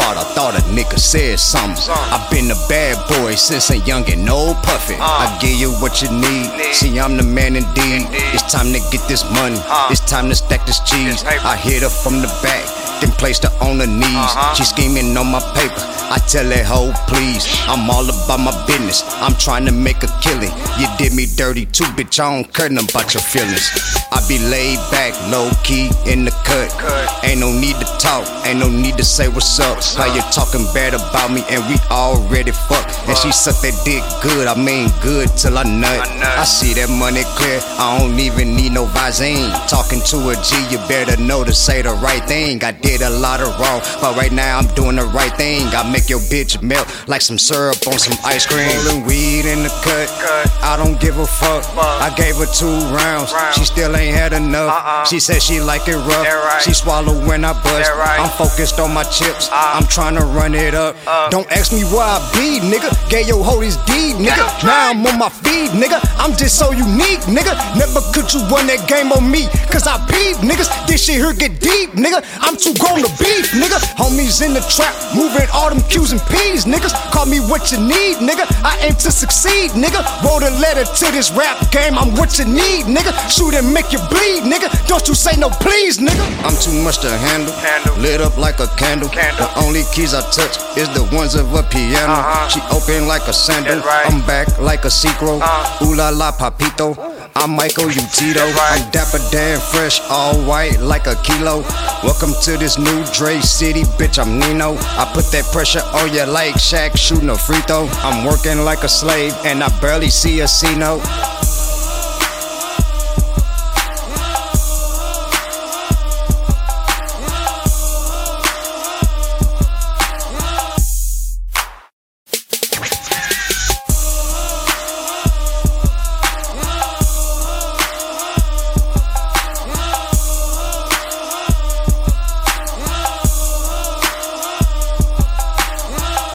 heart, I thought a nigga said something. I been a bad boy since a youngin', no puffin'. I give you what you need, see I'm the man indeed. It's time to get this money, it's time to stack this cheese. I hit her from the back, then placed her on her knees. She scheming on my paper, I tell that hoe please. I'm all about my business, I'm trying to make a killing. You did me dirty too, bitch, I don't care nothing about your feelings. I be laid back, low key in the cut. Ain't no need to talk, ain't no need to say what's up. How you talking bad about me and we already fucked. And she sucked that dick good, I mean good till I nut. I see that money clear, I don't even need no Visine. Talking to a G, you better know to say the right thing. I did a lot of wrong, but right now I'm doing the right thing. I make your bitch melt like some syrup on some ice cream. Rolling weed in the cut, I don't give a fuck. I gave her 2 rounds, she still ain't had enough. She said she like it rough, she swallow when I bust. I'm focused on my chips, I'm tryna run it up. Don't ask me where I be, nigga. Gave your hoe this deed, nigga. Now I'm on my feed, nigga. I'm just so unique, nigga. Never could you run that game on me, cause I peep, niggas. This shit here get deep, nigga. I'm too grown to beef, nigga. Homies in the trap, moving all them Q's and P's, niggas. Call me what you need, nigga. I aim to succeed, nigga. Wrote a letter to this rap game, I'm what you need, nigga. Shoot and make you bleed, nigga. Don't you say no please, nigga. I'm too much to handle, lit up like a candle. The only keys I touch is the ones of a piano. She open like a sandal, I'm back like a Secro. Ooh la la papito, I'm Michael, you Tito. I'm dapper, damn fresh, all white like a kilo. Welcome to this new Dre City, bitch, I'm Nino. I put that pressure on you like Shaq shooting a free throw. I'm working like a slave and I barely see a C-note.